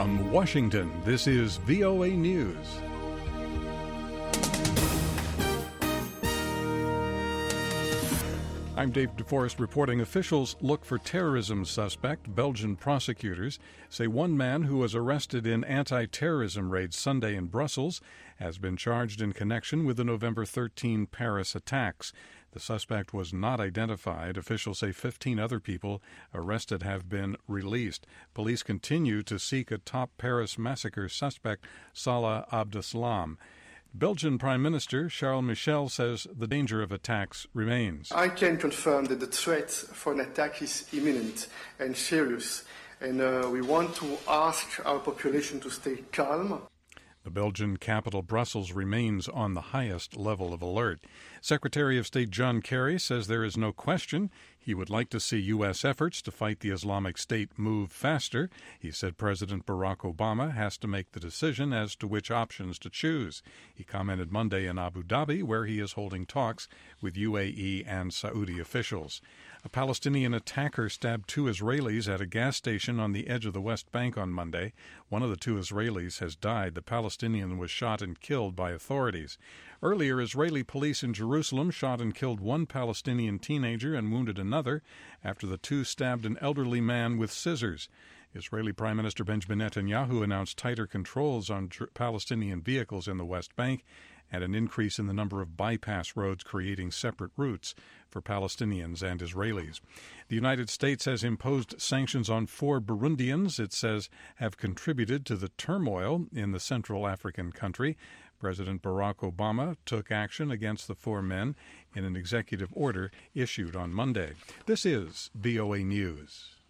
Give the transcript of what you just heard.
From Washington, this is VOA News. I'm Dave DeForest reporting officials look for terrorism suspect. Belgian prosecutors say one man who was arrested in anti-terrorism raids Sunday in Brussels has been charged in connection with the November 13 Paris attacks. The suspect was not identified. Officials say 15 other people arrested have been released. Police continue to seek a top Paris massacre suspect, Salah Abdeslam. Belgian Prime Minister Charles Michel says the danger of attacks remains. I can confirm that the threat for an attack is imminent and serious, and we want to ask our population to stay calm. The Belgian capital, Brussels, remains on the highest level of alert. Secretary of State John Kerry says there is no question he would like to see U.S. efforts to fight the Islamic State move faster. He said President Barack Obama has to make the decision as to which options to choose. He commented Monday in Abu Dhabi, where he is holding talks with UAE and Saudi officials. A Palestinian attacker stabbed two Israelis at a gas station on the edge of the West Bank on Monday. One of the two Israelis has died. The Palestinian was shot and killed by authorities. Earlier, Israeli police in Jerusalem shot and killed one Palestinian teenager and wounded another after the two stabbed an elderly man with scissors. Israeli Prime Minister Benjamin Netanyahu announced tighter controls on Palestinian vehicles in the West Bank and an increase in the number of bypass roads, creating separate routes for Palestinians and Israelis. The United States has imposed sanctions on 4 Burundians it says have contributed to the turmoil in the Central African country. President Barack Obama took action against the 4 men in an executive order issued on Monday. This is VOA News.